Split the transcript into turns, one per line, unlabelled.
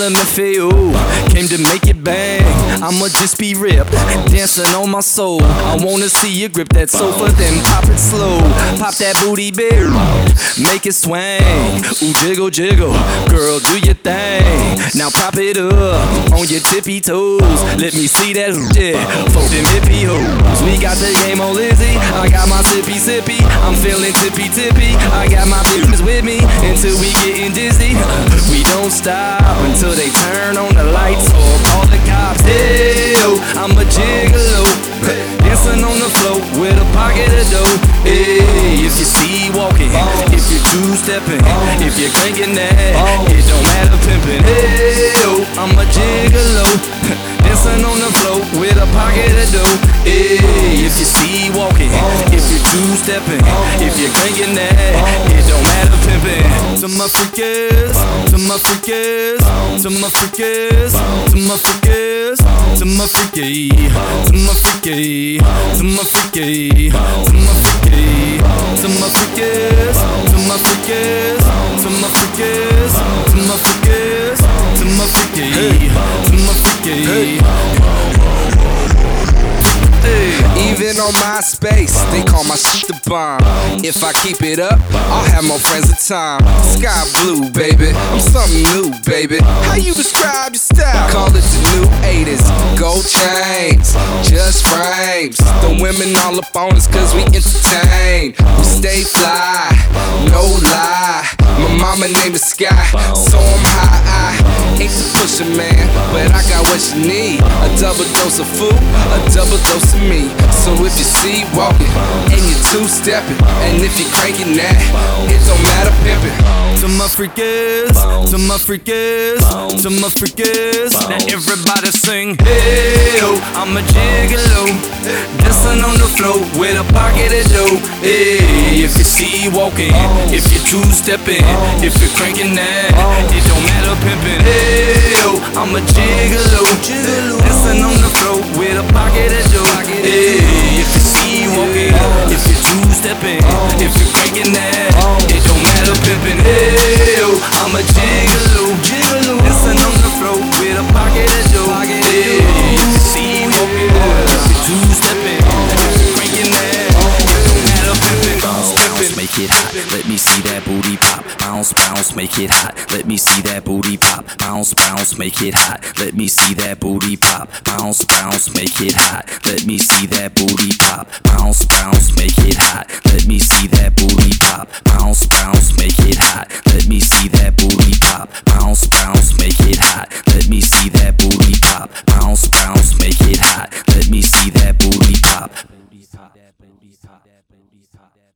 LMFAO came to make it bang. I'ma just be ripped, dancing on my soul. I wanna see you grip that sofa, then pop it slow. Pop that booty big, make it swing. Ooh, jiggle, jiggle, girl, do your thing. Now pop it up on your tippy toes. Let me see that shit for them hippie hoes. We got the game on Lizzie, I got my sippy sippy. I'm feeling tippy tippy, I got my business with me until we getting dizzy. We don't stop until they turn on the lights or call the cops. Hey, oh, I'm a gigolo, dancing on the floor with a pocket of dough. Hey, if you see walking, if you're two-stepping, if you're cranking that, it don't matter pimping. Hey, oh, I'm a gigolo, dancing on the floor with a pocket of dough. Hey, if you see walking, if you're two-stepping, if you're cranking that, it don't matter pimping. To my freakers, to my freakers, to my freakers, to my freakers, to my freaky, to my freaky, to my freaky, to my freaky, to my freakers, to my freakers, to my freakers, to my freakers, to my freaky, to my freaky.
Even on MySpace, they call my shit the bomb. If I keep it up, I'll have more friends in time. Sky blue, baby, I'm something new, baby. How you describe your style? Call it the new 80s, gold chains, just frames. The women all up on us cause we entertain. We stay fly, no lie. My mama name is Sky, so I'm high. I ain't the pusher, man, but I got what you need. A double dose of food, a double dose of me. So if you see walking and you're two-stepping, and if you're cranking that, it don't matter pimping.
To my freakers, to my freakers, to my freakers. Now everybody sing, hey oh, I'm a gigolo, dancing on the floor with a pocket of dough. Hey, if you see walking, if you're two-stepping, if you're cranking that, it don't matter pimping. Hey oh, I'm a gigolo, dancing on the floor with a pocket of dough. Hey, if you see walking, if you're two-stepping, if you're cranking that, it don't matter pimping. Hey oh, I'm a gigolo, dancing on the floor with a pocket of dough. Hey, if you see walking, if you're two-stepping, if you're cranking that, it don't matter pimping.
Bounce, bounce, make it hot. Let me see that booty pop. Bounce, bounce, make it hot. Let me see that booty pop. Bounce, bounce, make it hot. Let me see that booty pop. Bounce, bounce, make it hot. Let me see that booty pop. Bounce, bounce, make it hot. Let me see that booty pop. Bounce, bounce, make it hot. Let me see that booty pop. Bounce, bounce, make it hot. Let me see that booty pop. Bounce, bounce, make it hot. Let me see that booty pop.